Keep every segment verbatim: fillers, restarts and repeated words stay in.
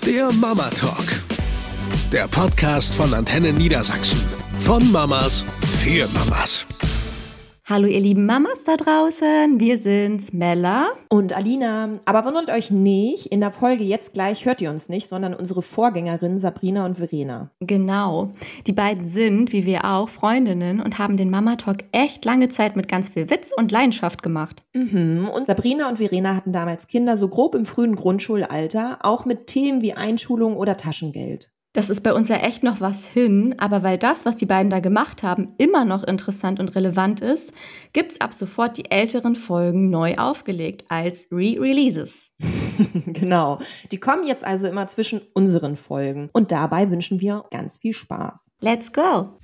Der Mama Talk. Der Podcast von Antenne Niedersachsen. Von Mamas für Mamas. Hallo ihr lieben Mamas da draußen, wir sind's, Mella und Alina. Aber wundert euch nicht, in der Folge jetzt gleich hört ihr uns nicht, sondern unsere Vorgängerinnen Sabrina und Verena. Genau, die beiden sind, wie wir auch, Freundinnen und haben den Mama Talk echt lange Zeit mit ganz viel Witz und Leidenschaft gemacht. Mhm. Und Sabrina und Verena hatten damals Kinder so grob im frühen Grundschulalter, auch mit Themen wie Einschulung oder Taschengeld. Das ist bei uns ja echt noch was hin, aber weil das, was die beiden da gemacht haben, immer noch interessant und relevant ist, gibt's ab sofort die älteren Folgen neu aufgelegt als Re-Releases. Genau. Die kommen jetzt also immer zwischen unseren Folgen. Und dabei wünschen wir ganz viel Spaß. Let's go!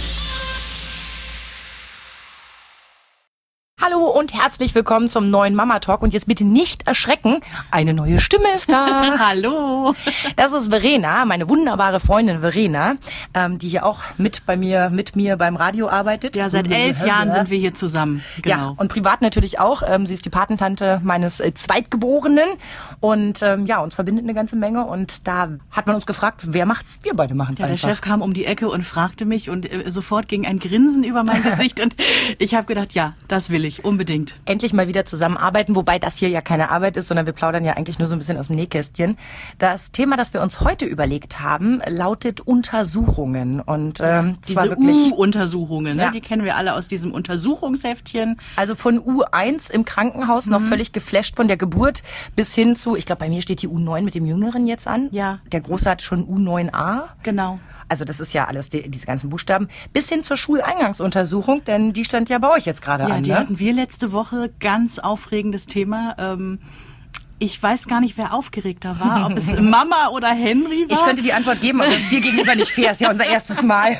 Hallo und herzlich willkommen zum neuen Mama Talk. Und jetzt bitte nicht erschrecken, eine neue Stimme ist da. Hallo. Das ist Verena, meine wunderbare Freundin Verena, ähm, die hier auch mit bei mir, mit mir beim Radio arbeitet. Ja, seit elf Jahren sind wir hier zusammen. Genau. Ja, und privat natürlich auch. Ähm, sie ist die Patentante meines äh, Zweitgeborenen. Und ähm, ja, uns verbindet eine ganze Menge. Und da hat man uns gefragt, wer macht's? Wir beide machen's ja, einfach. Der Chef kam um die Ecke und fragte mich und äh, sofort ging ein Grinsen über mein Gesicht. Und ich habe gedacht, ja, das will ich. Unbedingt. Endlich mal wieder zusammenarbeiten, wobei das hier ja keine Arbeit ist, sondern wir plaudern ja eigentlich nur so ein bisschen aus dem Nähkästchen. Das Thema, das wir uns heute überlegt haben, lautet Untersuchungen. Und ähm, diese zwar wirklich U-Untersuchungen, ne? Ja. Die kennen wir alle aus diesem Untersuchungsheftchen. Also von U eins im Krankenhaus, mhm. noch völlig geflasht von der Geburt, bis hin zu, ich glaube, bei mir steht die U neun mit dem Jüngeren jetzt an. Ja. Der Große hat schon U neun A. Genau. Also das ist ja alles, die, diese ganzen Buchstaben, bis hin zur Schuleingangsuntersuchung, denn die stand ja bei euch jetzt gerade ja, an. Die ne? hatten wir letzte Woche, ganz aufregendes Thema. Ähm, ich weiß gar nicht, wer aufgeregter war, ob es Mama oder Henry war. Ich könnte die Antwort geben, aber das ist dir gegenüber nicht fair, ist ja unser erstes Mal.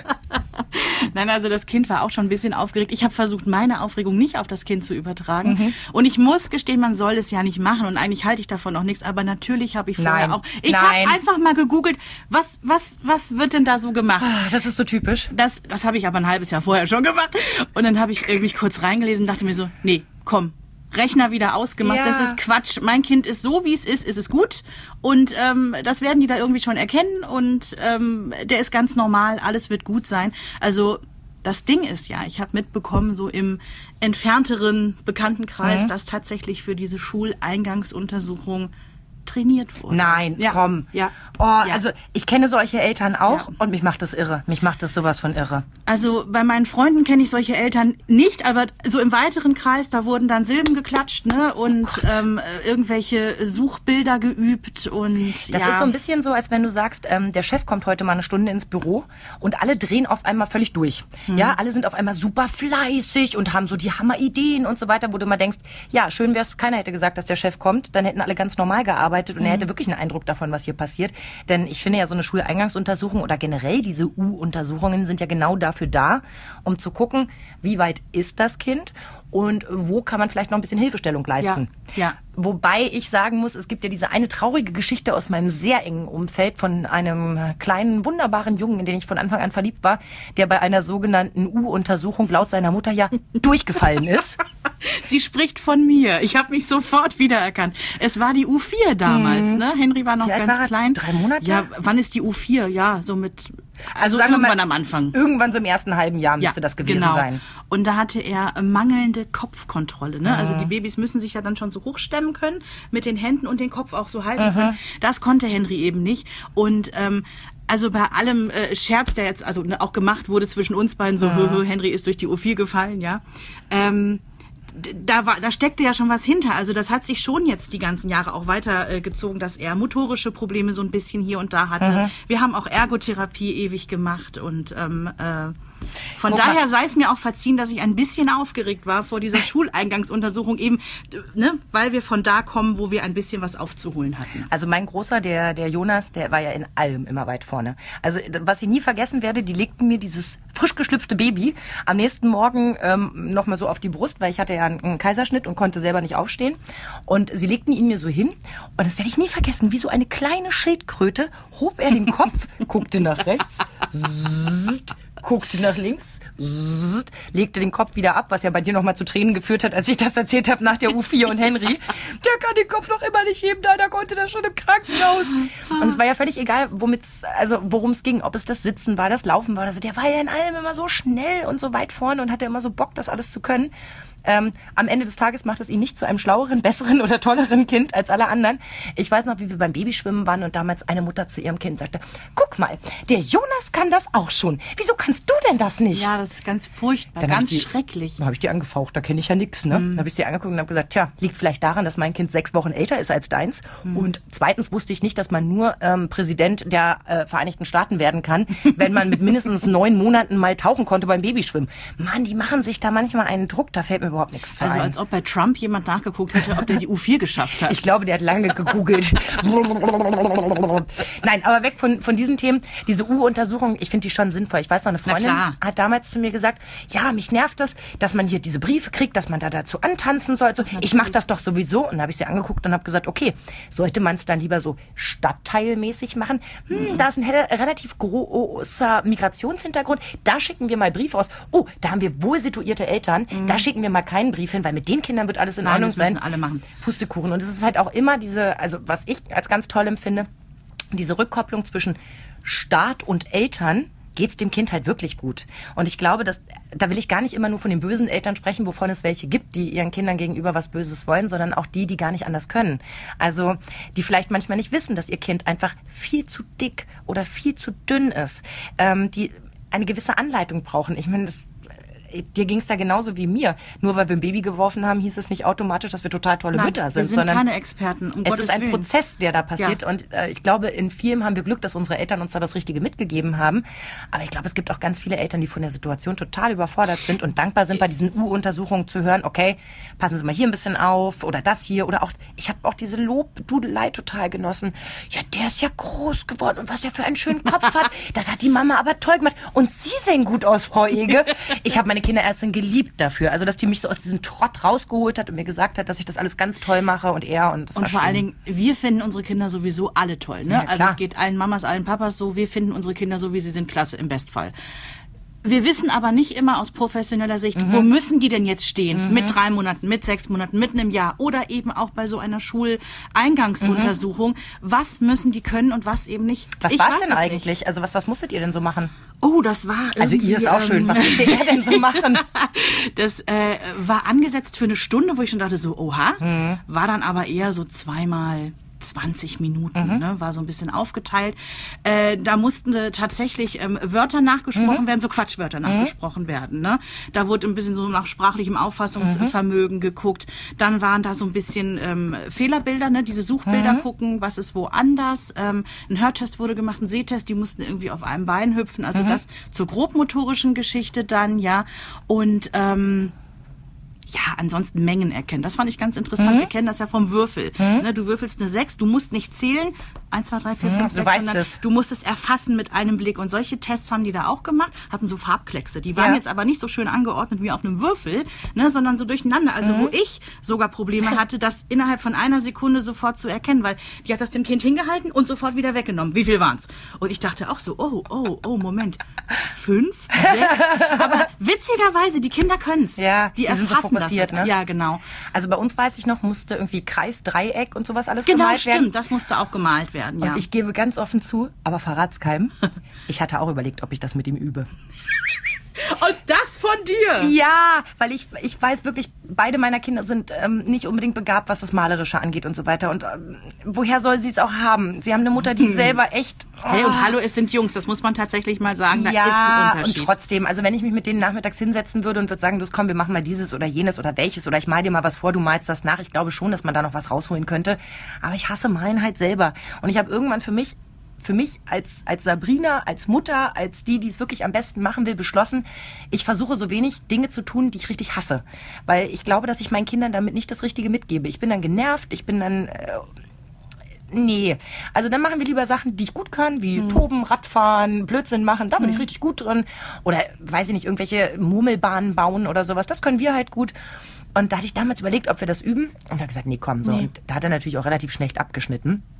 Nein, also das Kind war auch schon ein bisschen aufgeregt. Ich habe versucht, meine Aufregung nicht auf das Kind zu übertragen. Mhm. Und ich muss gestehen, man soll es ja nicht machen. Und eigentlich halte ich davon auch nichts. Aber natürlich habe ich vorher Nein. auch... Ich habe einfach mal gegoogelt, was, was, was wird denn da so gemacht? Das ist so typisch. Das, das habe ich aber ein halbes Jahr vorher schon gemacht. Und dann habe ich mich kurz reingelesen und dachte mir so, nee, komm. Rechner wieder ausgemacht, ja. Das ist Quatsch. Mein Kind ist so, wie es ist, ist es gut. Und ähm, das werden die da irgendwie schon erkennen. Und ähm, der ist ganz normal, alles wird gut sein. Also das Ding ist ja, ich habe mitbekommen, so im entfernteren Bekanntenkreis, mhm. dass tatsächlich für diese Schuleingangsuntersuchung trainiert wurde. Nein, ja. komm. Ja. Oh, ja. Also ich kenne solche Eltern auch ja. und mich macht das irre. Mich macht das sowas von irre. Also bei meinen Freunden kenne ich solche Eltern nicht, aber so im weiteren Kreis, da wurden dann Silben geklatscht, ne, und oh ähm, irgendwelche Suchbilder geübt und das ja. ist so ein bisschen so, als wenn du sagst, ähm, der Chef kommt heute mal eine Stunde ins Büro und alle drehen auf einmal völlig durch. Hm. Ja, alle sind auf einmal super fleißig und haben so die Hammerideen und so weiter, wo du mal denkst, ja, schön wäre es, keiner hätte gesagt, dass der Chef kommt, dann hätten alle ganz normal gearbeitet und mhm. er hätte wirklich einen Eindruck davon, was hier passiert. Denn ich finde ja, so eine Schuleingangsuntersuchung oder generell diese U-Untersuchungen sind ja genau dafür da, um zu gucken, wie weit ist das Kind und wo kann man vielleicht noch ein bisschen Hilfestellung leisten. Ja. Ja. Wobei ich sagen muss, es gibt ja diese eine traurige Geschichte aus meinem sehr engen Umfeld von einem kleinen, wunderbaren Jungen, in den ich von Anfang an verliebt war, der bei einer sogenannten U-Untersuchung laut seiner Mutter ja durchgefallen ist. Sie spricht von mir. Ich habe mich sofort wiedererkannt. Es war die U vier damals, hm. ne? Henry war noch Wie ganz war klein. Drei Monate? Ja, wann ist die U vier? Ja, so mit... Also, also sagen irgendwann wir mal, am Anfang. Irgendwann so im ersten halben Jahr müsste ja, das gewesen genau. sein. Und da hatte er mangelnde Kopfkontrolle. Ne? Mhm. Also die Babys müssen sich ja dann schon so hochstemmen können, mit den Händen und den Kopf auch so halten mhm. können. Das konnte Henry eben nicht. Und ähm, also bei allem äh, Scherz, der jetzt also ne, auch gemacht wurde zwischen uns beiden, so mhm. Henry ist durch die U vier gefallen, ja. Ähm, Da, war, da steckte ja schon was hinter. Also das hat sich schon jetzt die ganzen Jahre auch weitergezogen, äh, dass er motorische Probleme so ein bisschen hier und da hatte. Mhm. Wir haben auch Ergotherapie ewig gemacht und ähm, äh, von Guck daher mal. sei es mir auch verziehen, dass ich ein bisschen aufgeregt war vor dieser Schuleingangsuntersuchung, eben, ne, weil wir von da kommen, wo wir ein bisschen was aufzuholen hatten. Also mein Großer, der, der Jonas, der war ja in allem immer weit vorne. Also was ich nie vergessen werde, die legten mir dieses frisch geschlüpfte Baby am nächsten Morgen ähm, nochmal so auf die Brust, weil ich hatte ja einen, einen Kaiserschnitt und konnte selber nicht aufstehen. Und sie legten ihn mir so hin und das werde ich nie vergessen, wie so eine kleine Schildkröte hob er den Kopf, guckte nach rechts, zzzt, guckte nach links, zzzt, legte den Kopf wieder ab, was ja bei dir nochmal zu Tränen geführt hat, als ich das erzählt habe nach der U vier und Henry. Der kann den Kopf noch immer nicht heben, deiner konnte das schon im Krankenhaus. Und es war ja völlig egal, womit's, also worum es ging, ob es das Sitzen war, das Laufen war. Also der war ja in allem immer so schnell und so weit vorne und hatte immer so Bock, das alles zu können. Ähm, am Ende des Tages macht es ihn nicht zu einem schlaueren, besseren oder tolleren Kind als alle anderen. Ich weiß noch, wie wir beim Babyschwimmen waren und damals eine Mutter zu ihrem Kind sagte, guck mal, der Jonas kann das auch schon. Wieso kannst du denn das nicht? Ja, das ist ganz furchtbar, Dann ganz die, schrecklich. Dann habe ich die angefaucht, da kenne ich ja nichts. Ne? Mhm. Dann habe ich sie angeguckt und habe gesagt, tja, liegt vielleicht daran, dass mein Kind sechs Wochen älter ist als deins. Mhm. Und zweitens wusste ich nicht, dass man nur ähm, Präsident der äh, Vereinigten Staaten werden kann, wenn man mit mindestens neun Monaten mal tauchen konnte beim Babyschwimmen. Mann, die machen sich da manchmal einen Druck, da fällt mir überhaupt nichts zu Also ein. als ob bei Trump jemand nachgeguckt hätte, ob der die U vier geschafft hat. Ich glaube, der hat lange gegoogelt. Nein, aber weg von, von diesen Themen. Diese U-Untersuchung, ich finde die schon sinnvoll. Ich weiß noch, eine Freundin hat damals zu mir gesagt, ja, mich nervt das, dass man hier diese Briefe kriegt, dass man da dazu antanzen soll. Also, ich mache das doch sowieso. Und dann habe ich sie angeguckt und habe gesagt, okay, sollte man es dann lieber so stadtteilmäßig machen? Hm, da ist ein he- relativ großer Migrationshintergrund. Da schicken wir mal Briefe aus. Oh, da haben wir wohl situierte Eltern. Mhm. Da schicken wir mal keinen Brief hin, weil mit den Kindern wird alles in Nein, Ordnung das müssen sein. alle machen. Pustekuchen. Und es ist halt auch immer diese, also was ich als ganz toll empfinde, diese Rückkopplung zwischen Staat und Eltern, geht's dem Kind halt wirklich gut. Und ich glaube, dass, da will ich gar nicht immer nur von den bösen Eltern sprechen, wovon es welche gibt, die ihren Kindern gegenüber was Böses wollen, sondern auch die, die gar nicht anders können. Also, die vielleicht manchmal nicht wissen, dass ihr Kind einfach viel zu dick oder viel zu dünn ist, ähm, die eine gewisse Anleitung brauchen. Ich meine, das dir ging es da genauso wie mir. Nur weil wir ein Baby geworfen haben, hieß es nicht automatisch, dass wir total tolle Nein, Mütter sind. wir sind sondern keine Experten, um es Gottes ist ein Willen. Prozess, der da passiert. Ja. Und äh, ich glaube, in vielem haben wir Glück, dass unsere Eltern uns da das Richtige mitgegeben haben. Aber ich glaube, es gibt auch ganz viele Eltern, die von der Situation total überfordert sind und dankbar sind, bei diesen U-Untersuchungen zu hören, okay, passen Sie mal hier ein bisschen auf oder das hier. Oder auch, ich habe auch diese Lobdudelei total genossen. Ja, der ist ja groß geworden und was er für einen schönen Kopf hat. Das hat die Mama aber toll gemacht. Und Sie sehen gut aus, Frau Ege. Ich habe meine Kinderärztin geliebt dafür. Also, dass die mich so aus diesem Trott rausgeholt hat und mir gesagt hat, dass ich das alles ganz toll mache und er und das Und war vor schön. allen Dingen, wir finden unsere Kinder sowieso alle toll. Ne? Ja, also klar. es geht allen Mamas, allen Papas so, wir finden unsere Kinder so, wie sie sind, klasse im Bestfall. Wir wissen aber nicht immer aus professioneller Sicht, mhm. wo müssen die denn jetzt stehen? Mhm. Mit drei Monaten, mit sechs Monaten, mit einem Jahr oder eben auch bei so einer Schuleingangsuntersuchung. Mhm. Was müssen die können und was eben nicht? Was Ich war es weiß denn es eigentlich? nicht. Also was, was musstet ihr denn so machen? Oh, das war Also ihr ist auch ähm, schön. Was musste er denn so machen? Das äh, war angesetzt für eine Stunde, wo ich schon dachte so, oha. Mhm. War dann aber eher so zweimal zwanzig Minuten, mhm. ne, war so ein bisschen aufgeteilt. Äh, da mussten äh, tatsächlich ähm, Wörter nachgesprochen mhm. werden, so Quatschwörter mhm. nachgesprochen werden. Ne? Da wurde ein bisschen so nach sprachlichem Auffassungsvermögen mhm. geguckt. Dann waren da so ein bisschen ähm, Fehlerbilder, ne? Diese Suchbilder mhm. gucken, was ist woanders. Ähm, ein Hörtest wurde gemacht, ein Sehtest, die mussten irgendwie auf einem Bein hüpfen. Also mhm. das zur grobmotorischen Geschichte dann, ja. Und ähm, ja, ansonsten Mengen erkennen. Das fand ich ganz interessant. Mhm. Wir kennen das ja vom Würfel. Mhm. Ne, du würfelst eine sechs, du musst nicht zählen. eins, zwei, drei, vier, fünf, sechs, du weißt sondern es. du musst es erfassen mit einem Blick. Und solche Tests haben die da auch gemacht, hatten so Farbkleckse. Die waren Ja. jetzt aber nicht so schön angeordnet wie auf einem Würfel, ne, sondern so durcheinander. Also Mhm. wo ich sogar Probleme hatte, das innerhalb von einer Sekunde sofort zu erkennen, weil die hat das dem Kind hingehalten und sofort wieder weggenommen. Wie viel waren's? Und ich dachte auch so, oh, oh, oh, Moment. Fünf? Sechs? Aber witzigerweise, die Kinder können's. Ja, die, die sind so erfassen fokussiert, das. ne? Ja, genau. Also bei uns, weiß ich noch, musste irgendwie Kreis, Dreieck und sowas alles Genau, gemalt stimmt. werden. Das musste auch gemalt werden, ja. Und ich gebe ganz offen zu, aber verrat's keinem. Ich hatte auch überlegt, ob ich das mit ihm übe. Und das von dir? Ja, weil ich ich weiß wirklich, beide meiner Kinder sind ähm, nicht unbedingt begabt, was das Malerische angeht und so weiter. Und ähm, woher soll sie es auch haben? Sie haben eine Mutter, die selber echt... Oh, Hey, und hallo, es sind Jungs, das muss man tatsächlich mal sagen, da ja, ist ein Unterschied. und trotzdem, also wenn ich mich mit denen nachmittags hinsetzen würde und würde sagen, los komm, wir machen mal dieses oder jenes oder welches oder ich mal dir mal was vor, du malst das nach. Ich glaube schon, dass man da noch was rausholen könnte. Aber ich hasse Malen halt selber. Und ich habe irgendwann für mich... für mich als, als Sabrina, als Mutter, als die, die es wirklich am besten machen will, beschlossen, ich versuche so wenig Dinge zu tun, die ich richtig hasse. Weil ich glaube, dass ich meinen Kindern damit nicht das Richtige mitgebe. Ich bin dann genervt, ich bin dann... Äh, nee. Also dann machen wir lieber Sachen, die ich gut kann, wie mhm. Toben, Radfahren, Blödsinn machen, da bin mhm. ich richtig gut drin. Oder, weiß ich nicht, irgendwelche Murmelbahnen bauen oder sowas. Das können wir halt gut. Und da hatte ich damals überlegt, ob wir das üben. Und da gesagt, nee, komm. So. Nee. Und da hat er natürlich auch relativ schlecht abgeschnitten.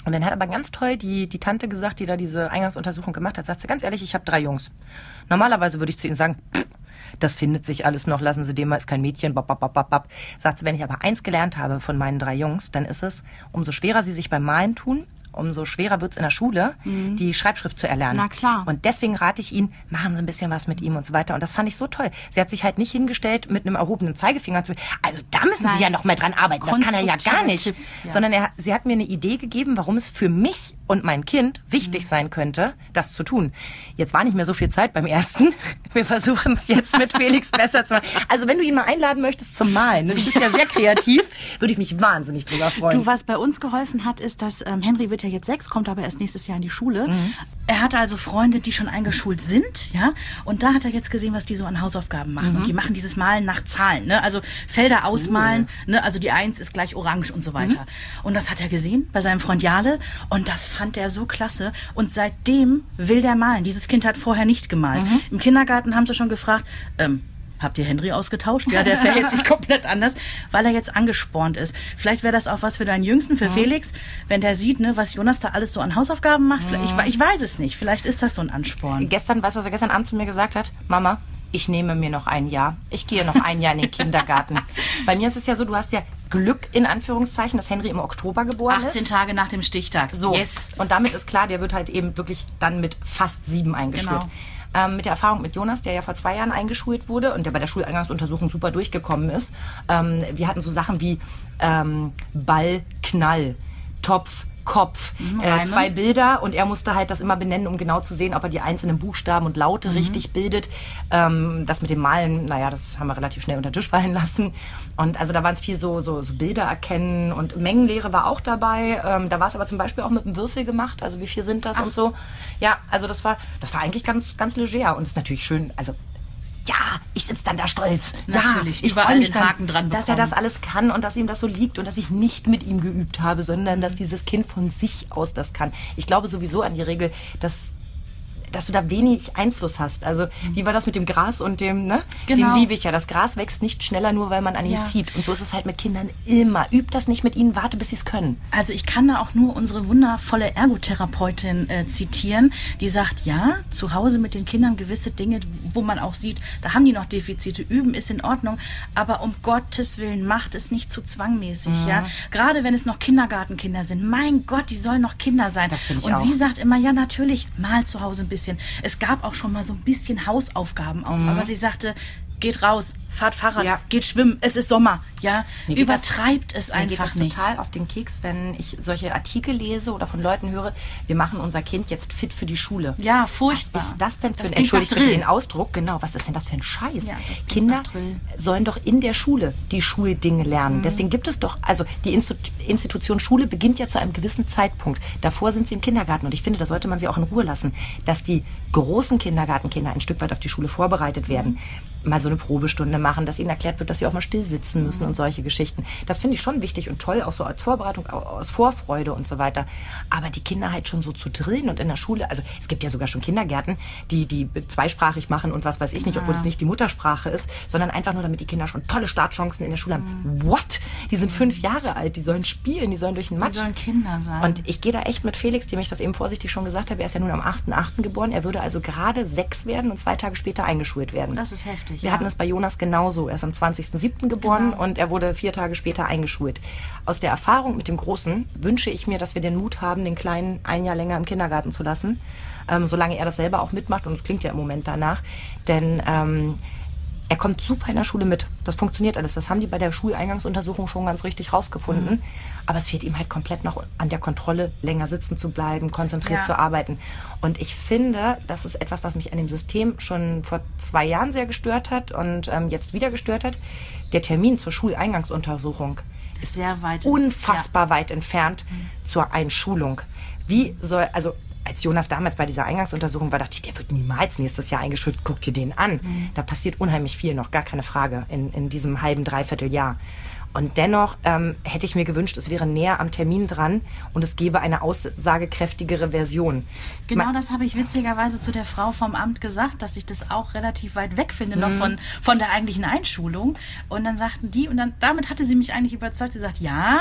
Und dann hat aber ganz toll die, die Tante gesagt, die da diese Eingangsuntersuchung gemacht hat, sagt sie, ganz ehrlich, ich habe drei Jungs. Normalerweise würde ich zu ihnen sagen, pff, das findet sich alles noch, lassen Sie den mal, ist kein Mädchen, bap, bap, bap, bap. Sagt sie, wenn ich aber eins gelernt habe von meinen drei Jungs, dann ist es, umso schwerer sie sich beim Malen tun, umso schwerer wird's in der Schule, mhm. die Schreibschrift zu erlernen. Na klar. Und deswegen rate ich Ihnen, machen Sie ein bisschen was mit ihm und so weiter. Und das fand ich so toll. Sie hat sich halt nicht hingestellt mit einem erhobenen Zeigefinger zu, also da müssen Nein. Sie ja noch mal dran arbeiten. Das kann er ja gar nicht. Tipp, ja. Sondern er, sie hat mir eine Idee gegeben, warum es für mich und mein Kind wichtig mhm. sein könnte, das zu tun. Jetzt war nicht mehr so viel Zeit beim ersten. Wir versuchen es jetzt mit Felix besser zu machen. Also wenn du ihn mal einladen möchtest zum Malen, du bist ja sehr kreativ, würde ich mich wahnsinnig drüber freuen. Du, was bei uns geholfen hat, ist, dass ähm, Henry wird ja jetzt sechs, kommt aber erst nächstes Jahr in die Schule. Mhm. Er hatte also Freunde, die schon eingeschult sind, ja. Und da hat er jetzt gesehen, was die so an Hausaufgaben machen. Mhm. Und die machen dieses Malen nach Zahlen, ne? Also Felder ausmalen, uh. ne? Also die Eins ist gleich orange und so weiter. Mhm. Und das hat er gesehen bei seinem Freund Jale. Und das fand er so klasse. Und seitdem will der malen. Dieses Kind hat vorher nicht gemalt. Mhm. Im Kindergarten haben sie schon gefragt, ähm, habt ihr Henry ausgetauscht? Ja, der verhält sich komplett anders, weil er jetzt angespornt ist. Vielleicht wäre das auch was für deinen Jüngsten, für ja. Felix, wenn der sieht, ne, was Jonas da alles so an Hausaufgaben macht. Ja. Ich, ich weiß es nicht. Vielleicht ist das so ein Ansporn. Gestern, weißt du, was er gestern Abend zu mir gesagt hat? Mama, ich nehme mir noch ein Jahr. Ich gehe noch ein Jahr in den Kindergarten. Bei mir ist es ja so, du hast ja Glück, in Anführungszeichen, dass Henry im Oktober geboren ist. achtzehn Tage nach dem Stichtag. So. Yes. Und damit ist klar, der wird halt eben wirklich dann mit fast sieben eingeschult. Genau. Ähm, mit der Erfahrung mit Jonas, der ja vor zwei Jahren eingeschult wurde und der bei der Schuleingangsuntersuchung super durchgekommen ist. Ähm, wir hatten so Sachen wie ähm, Ball, Knall, Topf, Kopf, mhm, äh, zwei Bilder und er musste halt das immer benennen, um genau zu sehen, ob er die einzelnen Buchstaben und Laute mhm. richtig bildet. Ähm, das mit dem Malen, naja, das haben wir relativ schnell unter den Tisch fallen lassen. Und also da waren es viel so, so, so Bilder erkennen und Mengenlehre war auch dabei. Ähm, da war es aber zum Beispiel auch mit einem Würfel gemacht, also wie viel sind das Ach. und so. Ja, also das war, das war eigentlich ganz, ganz leger und ist natürlich schön, also ja, ich sitze dann da stolz. Natürlich, ja, ich freue mich dann, Haken dran dass er das alles kann und dass ihm das so liegt und dass ich nicht mit ihm geübt habe, sondern dass dieses Kind von sich aus das kann. Ich glaube sowieso an die Regel, dass dass du da wenig Einfluss hast. Also wie war das mit dem Gras und dem, ne? Genau. Den liebe ich ja. Das Gras wächst nicht schneller, nur weil man an ihn ja. zieht. Und so ist es halt mit Kindern immer. Übt das nicht mit ihnen, warte, bis sie es können. Also ich kann da auch nur unsere wundervolle Ergotherapeutin äh, zitieren, die sagt, ja, zu Hause mit den Kindern gewisse Dinge, wo man auch sieht, da haben die noch Defizite, üben ist in Ordnung, aber um Gottes Willen, macht es nicht zu zwangmäßig, mhm. ja. Gerade wenn es noch Kindergartenkinder sind. Mein Gott, die sollen noch Kinder sein. Das finde ich Und auch. sie sagt immer, ja, natürlich, mal zu Hause ein bisschen. Es gab auch schon mal so ein bisschen Hausaufgaben auf, mhm. aber sie sagte, geht raus, fahrt Fahrrad, ja. geht schwimmen, es ist Sommer, ja, mir übertreibt das, es einfach mir geht das nicht. Total auf den Keks, wenn ich solche Artikel lese oder von Leuten höre, wir machen unser Kind jetzt fit für die Schule. Ja, furchtbar. Was ist das denn für das ein, entschuldigt bitte den Ausdruck, genau, was ist denn das für ein Scheiß? Ja, Kinder sollen doch in der Schule die Schuldinge lernen. Mhm. Deswegen gibt es doch, also die Institution Schule beginnt ja zu einem gewissen Zeitpunkt. Davor sind sie im Kindergarten und ich finde, da sollte man sie auch in Ruhe lassen, dass die großen Kindergartenkinder ein Stück weit auf die Schule vorbereitet werden. Mhm. Mal so eine Probestunde machen, dass ihnen erklärt wird, dass sie auch mal still sitzen müssen mhm. und solche Geschichten. Das finde ich schon wichtig und toll, auch so als Vorbereitung, aus Vorfreude und so weiter. Aber die Kinder halt schon so zu drillen und in der Schule, also es gibt ja sogar schon Kindergärten, die die zweisprachig machen und was weiß ich nicht, obwohl es nicht die Muttersprache ist, sondern einfach nur, damit die Kinder schon tolle Startchancen in der Schule haben. Mhm. What? Die sind fünf Jahre alt, die sollen spielen, die sollen durch den Matsch. Die sollen Kinder sein. Und ich gehe da echt mit Felix, dem ich das eben vorsichtig schon gesagt habe, er ist ja nun am achten achten geboren, er würde also gerade sechs werden und zwei Tage später eingeschult werden. Das ist heftig. Wir ja. hatten es bei Jonas genauso. Er ist am zwanzigsten siebten geboren genau. und er wurde vier Tage später eingeschult. Aus der Erfahrung mit dem Großen wünsche ich mir, dass wir den Mut haben, den Kleinen ein Jahr länger im Kindergarten zu lassen, ähm, solange er das selber auch mitmacht und es klingt ja im Moment danach, denn ähm, er kommt super in der Schule mit. Das funktioniert alles. Das haben die bei der Schuleingangsuntersuchung schon ganz richtig rausgefunden. Mhm. Aber es fehlt ihm halt komplett noch an der Kontrolle, länger sitzen zu bleiben, konzentriert ja. zu arbeiten. Und ich finde, das ist etwas, was mich an dem System schon vor zwei Jahren sehr gestört hat und ähm, jetzt wieder gestört hat. Der Termin zur Schuleingangsuntersuchung ist sehr weit, unfassbar ja. weit entfernt mhm. zur Einschulung. Wie soll, also als Jonas damals bei dieser Eingangsuntersuchung war, dachte ich, der wird niemals nächstes Jahr eingeschult. Guck dir den an. Mhm. Da passiert unheimlich viel noch, gar keine Frage, in, in diesem halben, dreiviertel Jahr. Und dennoch ähm, hätte ich mir gewünscht, es wäre näher am Termin dran und es gäbe eine aussagekräftigere Version. Genau Ma- das habe ich witzigerweise zu der Frau vom Amt gesagt, dass ich das auch relativ weit weg finde, mhm. noch von, von der eigentlichen Einschulung. Und dann sagten die, und dann damit hatte sie mich eigentlich überzeugt, sie sagt, ja,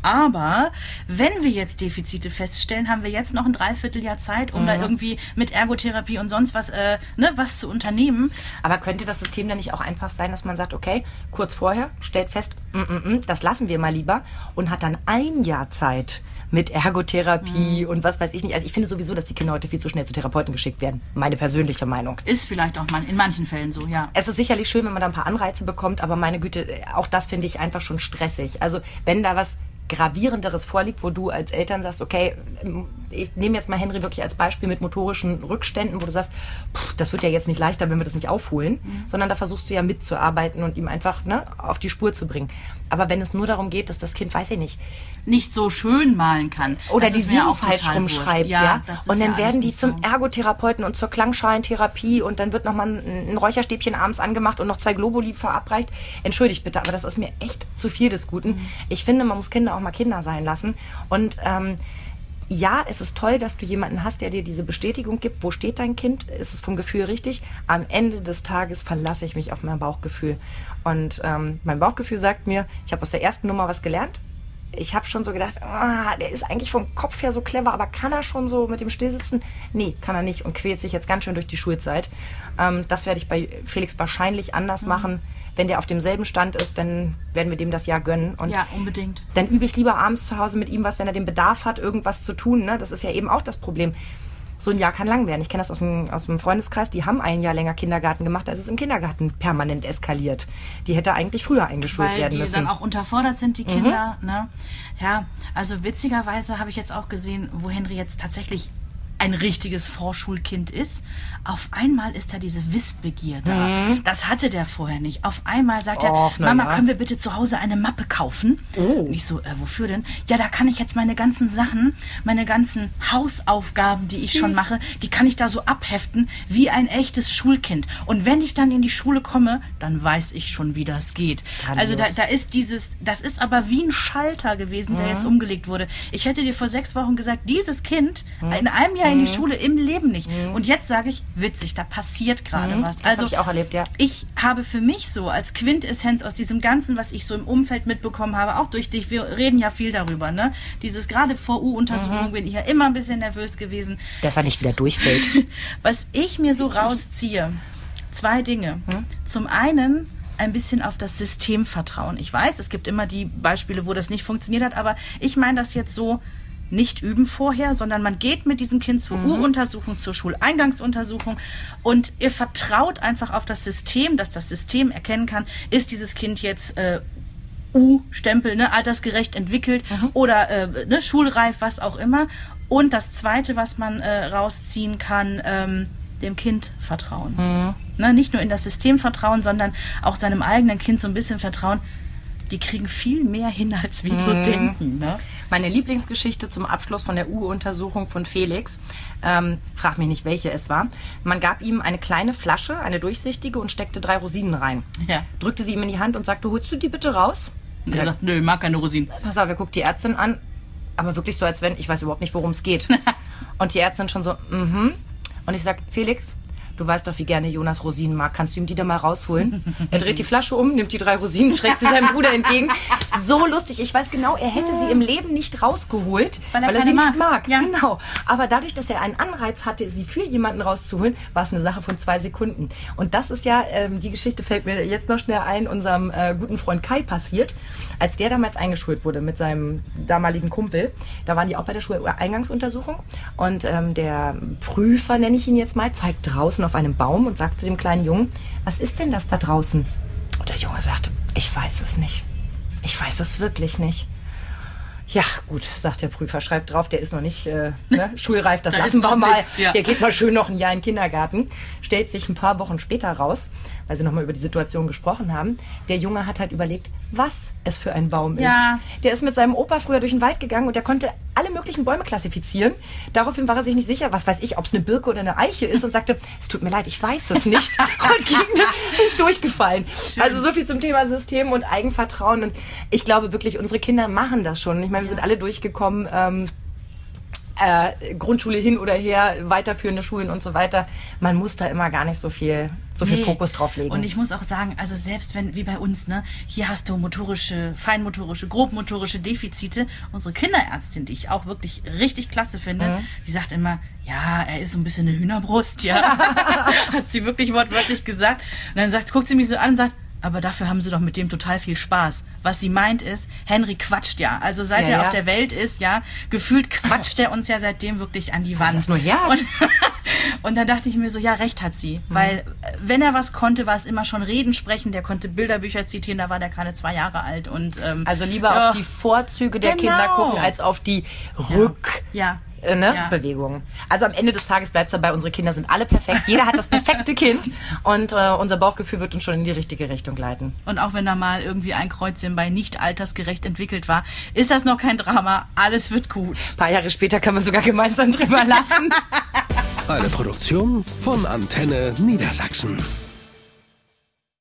Aber wenn wir jetzt Defizite feststellen, haben wir jetzt noch ein Dreivierteljahr Zeit, um mhm. da irgendwie mit Ergotherapie und sonst was, äh, ne, was zu unternehmen. Aber könnte das System dann nicht auch einfach sein, dass man sagt, okay, kurz vorher, stellt fest, mm, mm, mm, das lassen wir mal lieber und hat dann ein Jahr Zeit mit Ergotherapie mhm. und was weiß ich nicht. Also ich finde sowieso, dass die Kinder heute viel zu schnell zu Therapeuten geschickt werden. Meine persönliche Meinung. Ist vielleicht auch man, in manchen Fällen so, ja. Es ist sicherlich schön, wenn man da ein paar Anreize bekommt, aber meine Güte, auch das finde ich einfach schon stressig. Also wenn da was Gravierenderes vorliegt, wo du als Eltern sagst, okay, ich nehme jetzt mal Henry wirklich als Beispiel mit motorischen Rückständen, wo du sagst, pff, das wird ja jetzt nicht leichter, wenn wir das nicht aufholen, mhm. sondern da versuchst du ja mitzuarbeiten und ihm einfach ne, auf die Spur zu bringen. Aber wenn es nur darum geht, dass das Kind, weiß ich nicht, nicht so schön malen kann. Oder die Sieben falsch rumschreibt, ja. ja? Und dann ja werden die zum so. Ergotherapeuten und zur Klangschalentherapie und dann wird nochmal ein, ein Räucherstäbchen abends angemacht und noch zwei Globuli verabreicht. Entschuldigt bitte, aber das ist mir echt zu viel des Guten. Mhm. Ich finde, man muss Kinder auch mal Kinder sein lassen. Und ähm, ja, es ist toll, dass du jemanden hast, der dir diese Bestätigung gibt. Wo steht dein Kind? Ist es vom Gefühl richtig? Am Ende des Tages verlasse ich mich auf mein Bauchgefühl. Und ähm, mein Bauchgefühl sagt mir, ich habe aus der ersten Nummer was gelernt. Ich habe schon so gedacht, ah, der ist eigentlich vom Kopf her so clever, aber kann er schon so mit dem Stillsitzen? Nee, kann er nicht und quält sich jetzt ganz schön durch die Schulzeit. Ähm, das werde ich bei Felix wahrscheinlich anders mhm. machen. Wenn der auf demselben Stand ist, dann werden wir dem das Jahr gönnen. Und ja, unbedingt. Dann übe ich lieber abends zu Hause mit ihm was, wenn er den Bedarf hat, irgendwas zu tun. Ne? Das ist ja eben auch das Problem. So ein Jahr kann lang werden. Ich kenne das aus dem, aus dem Freundeskreis, die haben ein Jahr länger Kindergarten gemacht, als es im Kindergarten permanent eskaliert. Die hätte eigentlich früher eingeschult Weil werden müssen. Weil die dann auch unterfordert sind, die Kinder. Mhm. Ne? Ja, also witzigerweise habe ich jetzt auch gesehen, wo Henry jetzt tatsächlich ein richtiges Vorschulkind ist. Auf einmal ist da diese Wissbegier da. Mhm. Das hatte der vorher nicht. Auf einmal sagt Och, er, Mama, ja. können wir bitte zu Hause eine Mappe kaufen? Oh. Und ich so, äh, wofür denn? Ja, da kann ich jetzt meine ganzen Sachen, meine ganzen Hausaufgaben, die ich Süß. schon mache, die kann ich da so abheften wie ein echtes Schulkind. Und wenn ich dann in die Schule komme, dann weiß ich schon, wie das geht. Grandios. Also da, da ist dieses, das ist aber wie ein Schalter gewesen, der mhm. jetzt umgelegt wurde. Ich hätte dir vor sechs Wochen gesagt, dieses Kind mhm. in einem Jahr in die Schule, im Leben nicht. Mhm. Und jetzt sage ich, witzig, da passiert gerade mhm. was. Das Also habe ich auch erlebt, ja. Ich habe für mich so als Quintessenz aus diesem Ganzen, was ich so im Umfeld mitbekommen habe, auch durch dich, wir reden ja viel darüber, ne? Dieses gerade V U-Untersuchung mhm. bin ich ja immer ein bisschen nervös gewesen. Dass er nicht wieder durchfällt. Was ich mir so rausziehe, zwei Dinge. Mhm. Zum einen ein bisschen auf das System vertrauen. Ich weiß, es gibt immer die Beispiele, wo das nicht funktioniert hat, aber ich meine das jetzt so, nicht üben vorher, sondern man geht mit diesem Kind zur mhm. U-Untersuchung, zur Schuleingangsuntersuchung und ihr vertraut einfach auf das System, dass das System erkennen kann, ist dieses Kind jetzt äh, U-Stempel, ne, altersgerecht entwickelt mhm. oder äh, ne, schulreif, was auch immer. Und das Zweite, was man äh, rausziehen kann, ähm, dem Kind vertrauen. Mhm. Ne, nicht nur in das System vertrauen, sondern auch seinem eigenen Kind so ein bisschen vertrauen. Die kriegen viel mehr hin, als wir mhm. so denken. Ne? Meine Lieblingsgeschichte zum Abschluss von der U-Untersuchung von Felix, ähm, frag mich nicht, welche es war. Man gab ihm eine kleine Flasche, eine durchsichtige, und steckte drei Rosinen rein. Ja. Drückte sie ihm in die Hand und sagte, holst du die bitte raus? Und er sagt, nö, ich mag keine Rosinen. Pass auf, er guckt die Ärztin an, aber wirklich so, als wenn, ich weiß überhaupt nicht, worum es geht. Und die Ärztin schon so, mhm. Und ich sag, Felix, du weißt doch, wie gerne Jonas Rosinen mag. Kannst du ihm die da mal rausholen? Er dreht die Flasche um, nimmt die drei Rosinen, schreckt sie seinem Bruder entgegen. So lustig. Ich weiß genau, er hätte sie im Leben nicht rausgeholt, weil er, weil er sie mag. nicht mag. Ja. Genau. Aber dadurch, dass er einen Anreiz hatte, sie für jemanden rauszuholen, war es eine Sache von zwei Sekunden. Und das ist ja, ähm, die Geschichte fällt mir jetzt noch schnell ein, unserem äh, guten Freund Kai passiert. Als der damals eingeschult wurde mit seinem damaligen Kumpel, da waren die auch bei der Schuleingangsuntersuchung. Und ähm, der Prüfer, nenne ich ihn jetzt mal, zeigt draußen auf einem Baum und sagt zu dem kleinen Jungen, was ist denn das da draußen? Und der Junge sagt, ich weiß es nicht. Ich weiß es wirklich nicht. Ja, gut, sagt der Prüfer, schreibt drauf, der ist noch nicht äh, ne, schulreif, das da lassen wir mal. Nix, ja. Der geht mal schön noch ein Jahr in den Kindergarten. Stellt sich ein paar Wochen später raus, weil sie nochmal über die Situation gesprochen haben. Der Junge hat halt überlegt, was es für ein Baum ja. ist. Der ist mit seinem Opa früher durch den Wald gegangen und der konnte alle möglichen Bäume klassifizieren. Daraufhin war er sich nicht sicher, was weiß ich, ob es eine Birke oder eine Eiche ist, und sagte, es tut mir leid, ich weiß es nicht. Und ging, ist durchgefallen. Schön. Also so viel zum Thema System und Eigenvertrauen. Und ich glaube wirklich, unsere Kinder machen das schon. Ich meine, wir sind alle durchgekommen. Ähm, äh, Grundschule hin oder her, weiterführende Schulen und so weiter. Man muss da immer gar nicht so viel, so viel Nee. Fokus drauf legen. Und ich muss auch sagen, also selbst wenn, wie bei uns, ne, hier hast du motorische, feinmotorische, grobmotorische Defizite. Unsere Kinderärztin, die ich auch wirklich richtig klasse finde, Mhm. die sagt immer, ja, er ist so ein bisschen eine Hühnerbrust, ja. Hat sie wirklich wortwörtlich gesagt. Und dann sagt, guckt sie mich so an und sagt, aber dafür haben sie doch mit dem total viel Spaß. Was sie meint ist, Henry quatscht ja. Also seit Ja, er ja. auf der Welt ist, ja, gefühlt quatscht er uns ja seitdem wirklich an die Wand. das nur her hat. Und, und dann dachte ich mir so, ja, recht hat sie. Mhm. Weil äh, wenn er was konnte, war es immer schon Reden sprechen. Der konnte Bilderbücher zitieren, da war der keine zwei Jahre alt. Und, ähm, also lieber ja, auf die Vorzüge der Genau. Kinder gucken, als auf die Rück... ja. Äh, ne? Ja. Bewegungen. Also am Ende des Tages bleibt es dabei, unsere Kinder sind alle perfekt. Jeder hat das perfekte Kind und äh, unser Bauchgefühl wird uns schon in die richtige Richtung leiten. Und auch wenn da mal irgendwie ein Kreuzchen bei nicht altersgerecht entwickelt war, ist das noch kein Drama. Alles wird gut. Ein paar Jahre später kann man sogar gemeinsam drüber lachen. Eine Produktion von Antenne Niedersachsen.